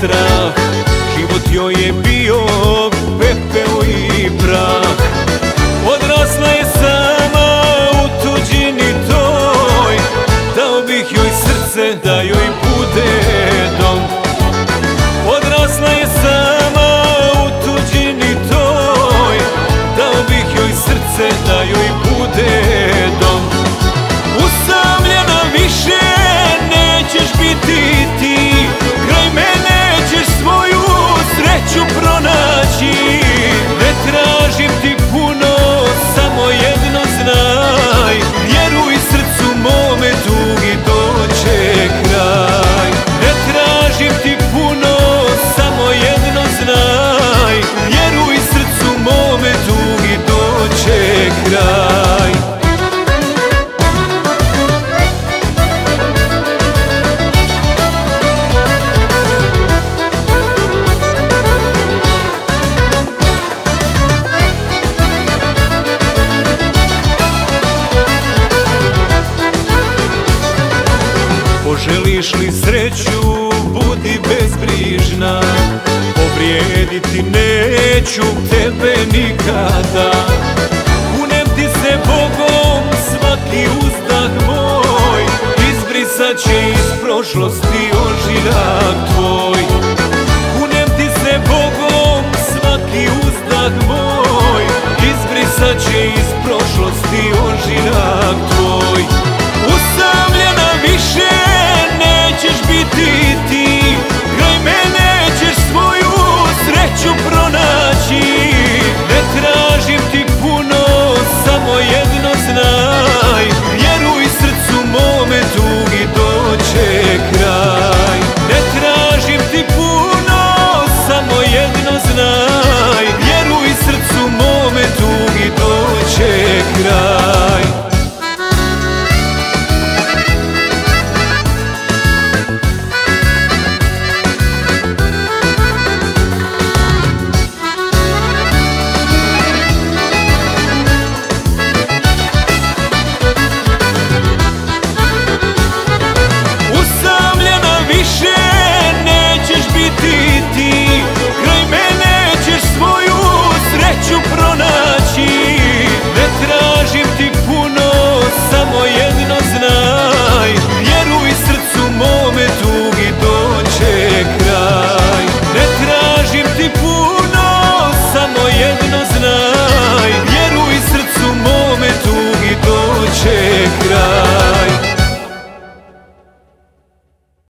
strah, život joj je bio pepeo i prah. Odrasla je sama u tuđini toj, dao bih joj srce da joj bude dom. Odrasla je sama u tuđini toj, dao bih joj srce da joj bude dom. Usamljena više nećeš biti ti, kraj mene ćeš svoju sreću pronaći. Ne tražim ti puno, samo jedno znaj, vjeruj srcu mome, tugi doće kraj. Ne tražim ti puno, samo jedno znaj, vjeruj srcu mome, tugi doće kraj. Poželiš li sreću, budi bezbrižna, povrijediti neću tebe nikada. Kunem ti se Bogom, svaki uzdah moj izbrisat će iz prošlosti ožiljak tvoj. Kunem ti se Bogom, svaki uzdah moj izbrisat će iz prošlosti ožiljak tvoj.